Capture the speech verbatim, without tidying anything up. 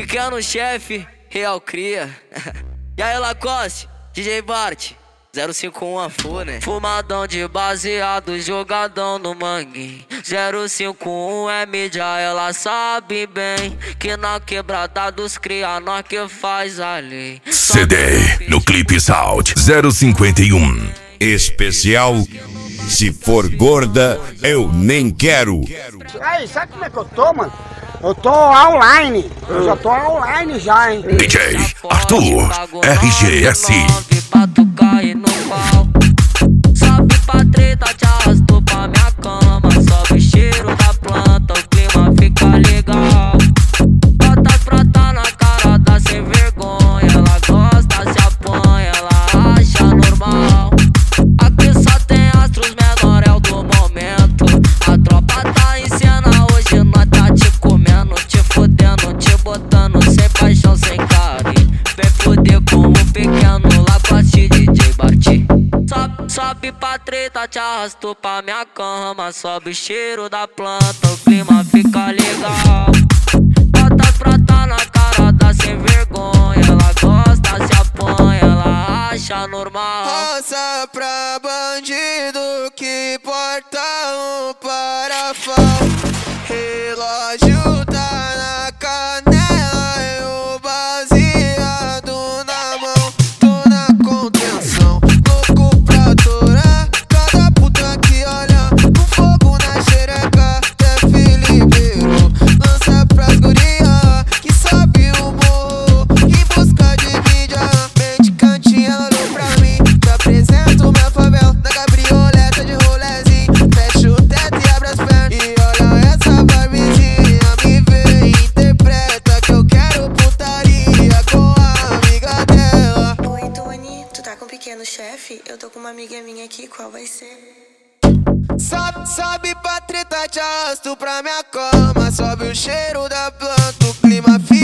Pequeno chefe, real cria. E aí, Lacoste, D J Bart, zero cinco um a Fu, né? Fumadão de baseado, jogadão no mangue. Zero cinco um é mídia, ela sabe bem que na quebrada dos cria, nós que faz a lei. C D no Clipe Sound zero cinquenta e um. Especial Se For Gorda, Eu Nem Quero. Aí, sabe como é que eu tô, mano? Eu tô online. Eu já tô online já, hein? D J Arthur R G S. Sobe pra treta, te arrastou pra minha cama. Sobe o cheiro da planta, o clima fica legal. Bota as pratas na cara da sem vergonha. Ela gosta, se apanha, ela acha normal. Aqui só tem astros menor, é o do momento. A tropa tá em cena hoje, nós tá te comendo, te fodendo, te botando sem paixão, sem carinho. Vem foder com o pequeno Lacoste D J Bart. Sobe, sobe pra treta, te arrastou pra minha cama. Sobe o cheiro da planta, o clima fica legal. Bota as pratas na cara da sem vergonha. Ela gosta, se apanha, ela acha normal. Roça pra bandido que porta um parafal. Relógio tá na canela e o baseado na mão. Tô na contenção, louco pra torar. Cada puta que olha com fogo na xereca. Até Filipeiro lança pras guria que sabe o morro em busca de mídia. Bem de cantinho ela olhou pra mim. Te apresento minha favela na cabrioleta de rolezinho. Fecha o teto e abre as pernas e olha essa barbezinha. Me vê e interpreta que eu quero putaria com a amiga dela. Oi, Tony, tu tá com um pequeno chefe? Eu tô com uma amiga minha aqui, qual vai ser? Sobe, sobe pra treta, te arrasto pra minha cama. Sobe o cheiro da planta, o clima fica